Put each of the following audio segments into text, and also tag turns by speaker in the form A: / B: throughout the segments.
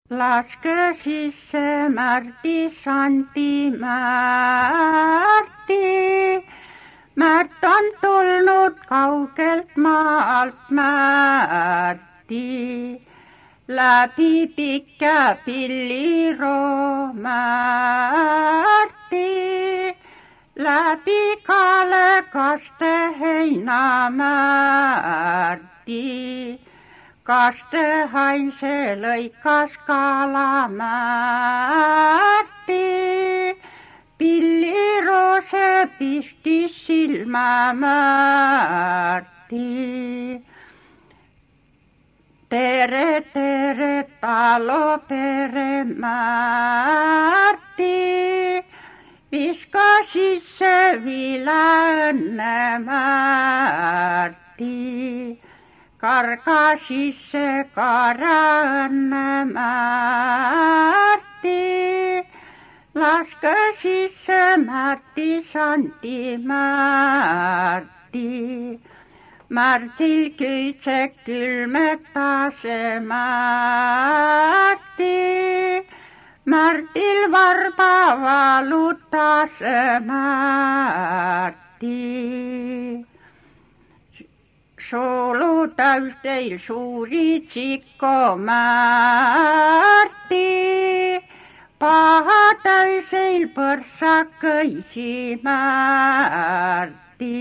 A: Laske sisse Märti, Santi, Märti. Märt on tulnud kaugelt maalt, Märti. Läbi pikkä pilliroo, Märti. Läbi kaale kaste heinä, Märti. Kastehain se lõikas kala, Märti. Pilliroo se pisti silmä, Märti. Tere, tere, talo pere, Märti. Viska sisse vilänne, Märti. Karka sisse karanne, Märti. Laske sisse Märti, Santi, Märti. Märtil kyitse kylmettä se, Märti. Märtil varpa valuttaa se, Märti. Solu täys teil suuri tsikko, Märti. Paha täyseil põrsakõisi, Märti.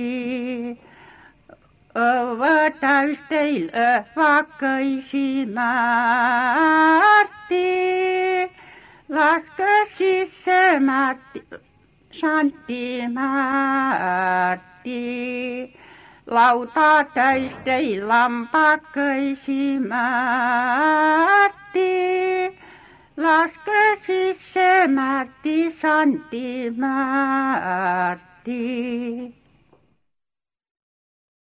A: Õvõ täys teil õhvakõisi, Märti. Laske sisse Märti, Santi, Märti. Lauta täis teil lampakõisi, Märti. Laske sisse Märti, Santi, Märti.